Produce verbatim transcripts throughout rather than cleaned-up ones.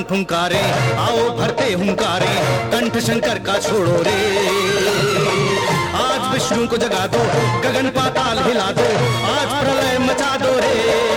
फुंकारे, आओ भरते हुंकारे, कंठ शंकर का छोड़ो रे। आज विष्णु को जगा दो, गगन पाताल हिला दो, आज प्रलय मचा दो रे।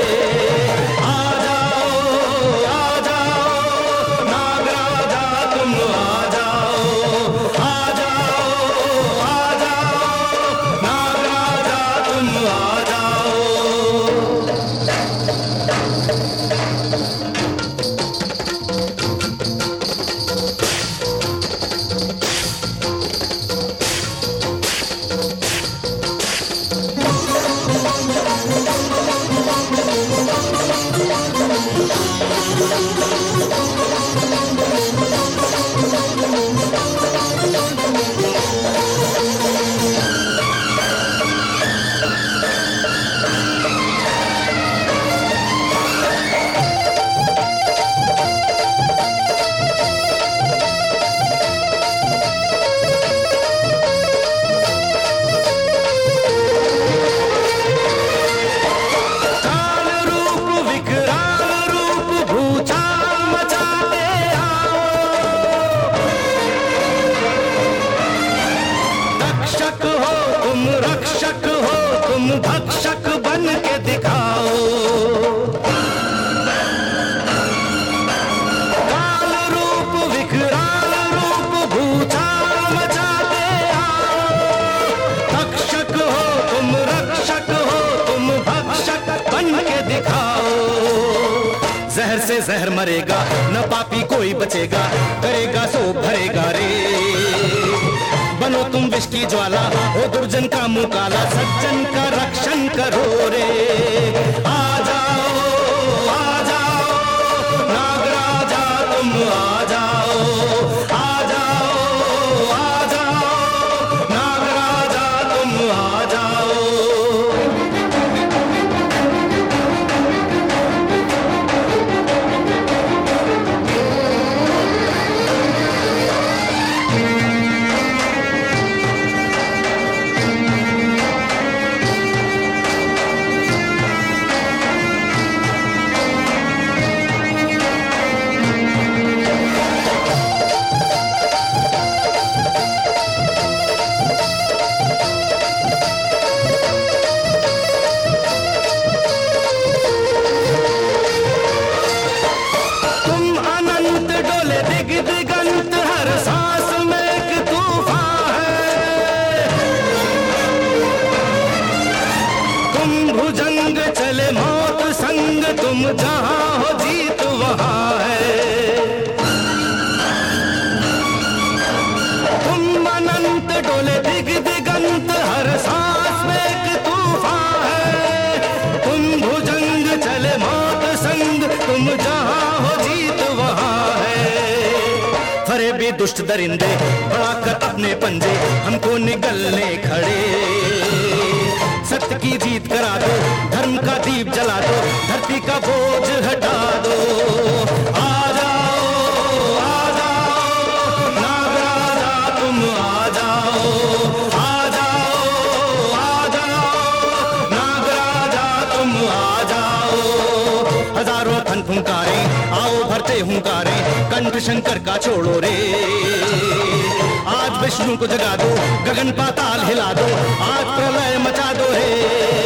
रक्षक हो तुम, भक्षक बन के दिखाओ। काल रूप विकराल रूप भूचाल मचाते आओ। रक्षक हो तुम, रक्षक हो तुम, भक्षक बन के दिखाओ। जहर से जहर मरेगा, न पापी कोई बचेगा, करेगा सो भरेगा रे। बनो तुम विष की ज्वाला, हो दुर्जन का मुंह काला, सज्जन का रक्षण करो रे। आ जाओ आ जाओ नागराजा तुम आ जाओ, आ जाओ आ जाओ नागराजा तुम आ जाओ। दिगंत हर सांस में एक तूफान है। तुम भुजंग चले मौत संग, तुम जहां हो जीत वहां है। तुम अनंत डोले दिग दिगंत हर सांस में एक तूफान है। तुम भुजंग चले मौत संग, तुम जहां हो जीत वहां है। फरे भी दुष्ट दरिंदे बढ़ाकर अपने पंजे, हमको निगलने खड़े। सत्य की जीत करा दो, धर्म का दीप जला दो, धरती का बोझ हटा दो। आ जाओ आ जाओ नागराजा तुम आ जाओ, आ जाओ आ जाओ नागराजा तुम आ जाओ। हजारों फन फुंकारे, आओ भरते हुंकारे, कंठ शंकर का छोड़ो रे। आज विष्णु को जगा दो, गगन पाताल हिला दो, आज प्रलय मचा दो रे।